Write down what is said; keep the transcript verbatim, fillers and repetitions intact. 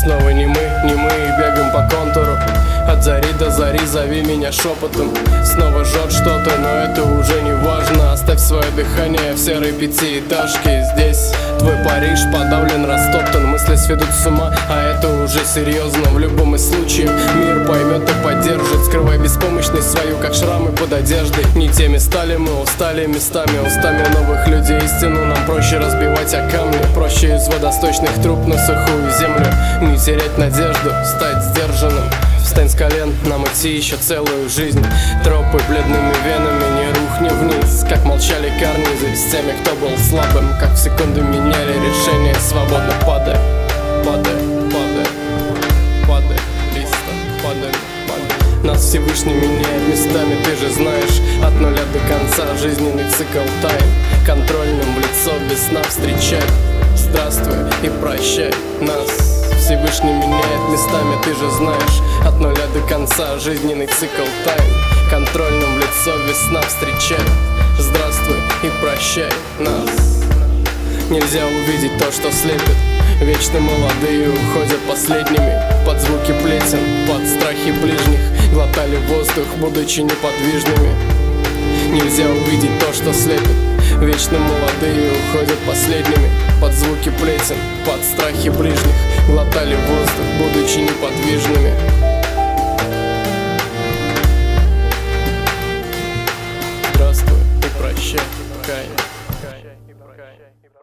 снова не мы, не мы и бегаем по контуру. От зари до зари зови меня шепотом. Снова жжет что-то, но это уже не важно. Оставь свое дыхание в серой пятиэтажке. Здесь твой Париж подавлен, растоптан. Мысли сведут с ума, а это уже серьезно. В любом из случаев мир поймет и поддержит. Скрывай беспомощность свою, как шрамы под одеждой. Не теми стали мы, устали местами, устами новых людей. Истину нам проще разбивать о камни. Проще из водосточных труб на сухую землю. Не терять надежду, стать сдержанным. Встань с колен, нам идти еще целую жизнь. Тропы бледными венами, не рухни вниз. Как молчали карнизы с теми, кто был слабым. Как в секунду меняли решения, свободно падая. Падая, падая, падая, листа, падая, падая. Нас Всевышний меняет местами, ты же знаешь. От нуля до конца жизненный цикл тайн. Контрольным в лицо без сна встречай. Здравствуй и прощай нас. Всевышний меняет местами, ты же знаешь. От нуля до конца жизненный цикл тайн. Контрольным в лицо весна встречай. Здравствуй и прощай нас. Нельзя увидеть то, что слепит. Вечно молодые уходят последними. Под звуки плетен, под страхи ближних. Глотали воздух, будучи неподвижными. Нельзя увидеть то, что слепит. Вечно молодые уходят последними. Под звуки плетен, под страхи ближних. Глотали воздух, будучи неподвижными. Здравствуй и прощай, Каин.